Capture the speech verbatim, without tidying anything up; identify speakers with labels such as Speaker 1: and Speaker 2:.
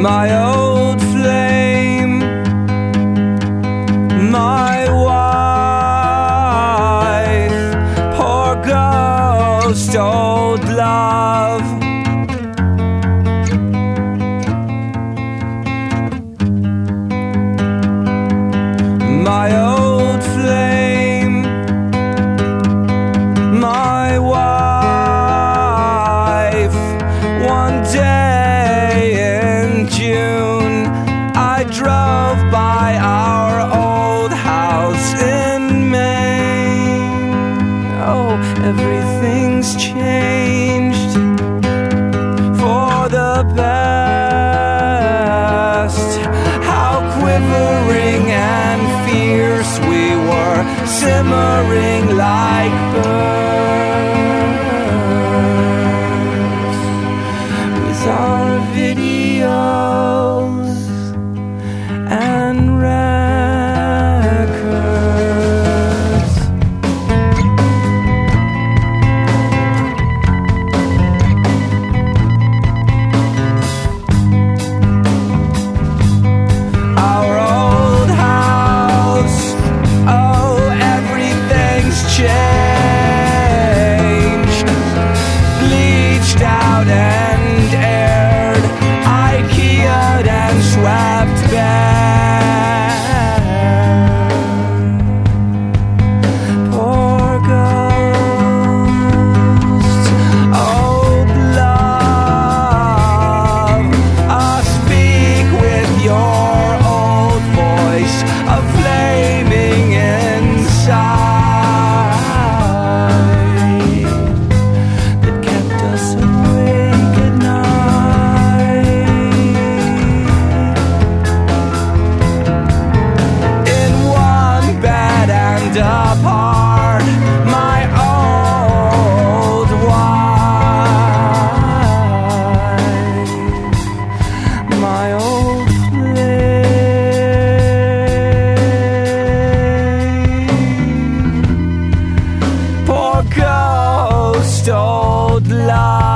Speaker 1: my old flame, my wife, poor ghost, old love. My old flame, my wife. One day in June, I drove by our old house in Maine. Oh, everything's changed for the best. How quivering and fierce we were, simmering like birds with our videos and records. Our old house, oh, everything's changed, bleached out and aired, IKEA'd and swept bare. Poor ghosts, old love, ah, speak with your old voice, a flaming inside that kept us awake at night. In one bed and apart, my old wife, my old flame, poor ghost, old love.